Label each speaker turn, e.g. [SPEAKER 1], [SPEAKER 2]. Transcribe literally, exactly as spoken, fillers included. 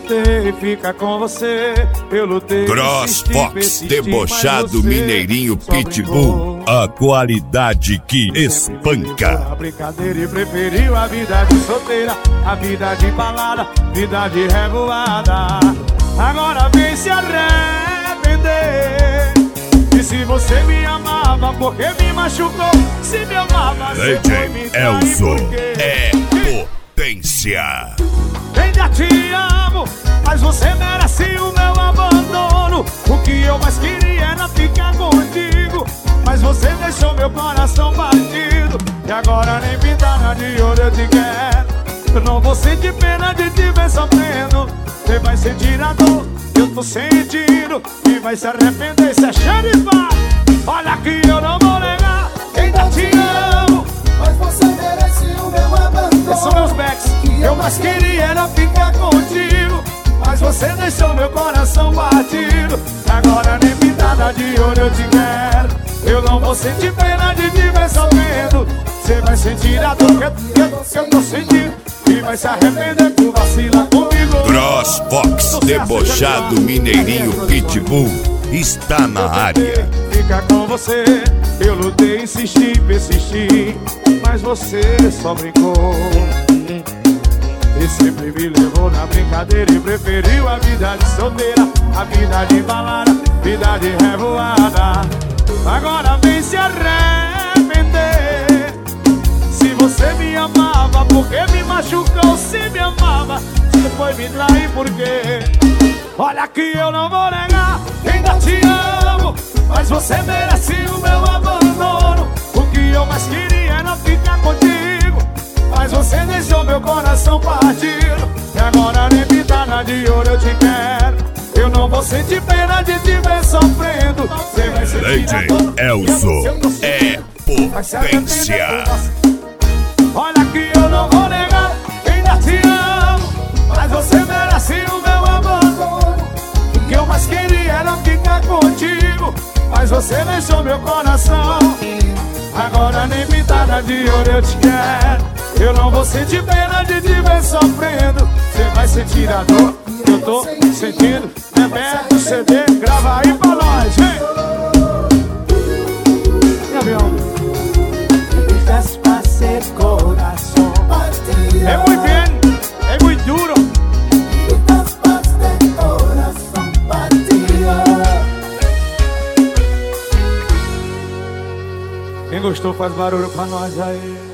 [SPEAKER 1] tentei ficar com você, eu lutei.
[SPEAKER 2] CrossFox, debochado mineirinho Pitbull, a qualidade que espanca.
[SPEAKER 1] A brincadeira e preferiu a vida de solteira, a vida de balada, vida de revoada. Agora vem se arrepender. E se você me amava, porque me machucou? Se me amava, você foi me trair,
[SPEAKER 2] Elzo
[SPEAKER 1] porque...
[SPEAKER 2] é potência.
[SPEAKER 1] Ainda te amo, mas você merece o meu abandono. O que eu mais queria era ficar contigo, mas você deixou meu coração partido. E agora nem pintada de ouro eu te quero. Eu não vou sentir pena de te ver sofrendo. Você vai sentir a dor que eu tô sentindo e vai se arrepender. Se é xerifa, olha que eu não vou negar. Ainda te amo,
[SPEAKER 3] mas você merece o meu abandono.
[SPEAKER 1] esses são meus backs.
[SPEAKER 3] Eu mais queria era
[SPEAKER 1] ficar contigo, mas você deixou meu coração batido. Agora nem pintada de ouro eu te quero. Eu não vou sentir pena de te ver sofrendo. Você vai sentir a dor que eu, que eu, que eu tô sentindo e vai se arrepender por vacilar comigo.
[SPEAKER 2] CrossFox, debochado mineirinho Pitbull, está na área.
[SPEAKER 1] Ficar com você, eu lutei, insisti, persisti, mas você só brincou. E sempre me levou na brincadeira e preferiu a vida de solteira, a vida de balada, vida de revoada. Agora vem se arrepender. Se você me amava, porque me machucou? Se me amava, você foi me trair, porque... Olha que eu não vou negar, ainda te amo, mas você merece o meu abandono. O que eu mais queria era ficar contigo, mas você deixou meu coração partido. E agora nem pintada de ouro eu te quero. Eu não vou sentir pena de te ver sofrendo. Você vai sentir a dor que
[SPEAKER 2] Elzo
[SPEAKER 1] eu tô
[SPEAKER 2] é potência.
[SPEAKER 1] Olha que eu não vou negar, ainda te amo, mas você merece o meu abandono. O que eu mais queria era ficar contigo, mas você deixou meu coração. Agora nem pintada de ouro eu te quero. Eu não vou sentir pena de te ver sofrendo. Você vai sentir a dor que eu tô sentindo. Rebeca o C D, grava aí pra nós, vem! Gabriel, é muito bem, é muito duro. Quem gostou faz barulho pra nós aí.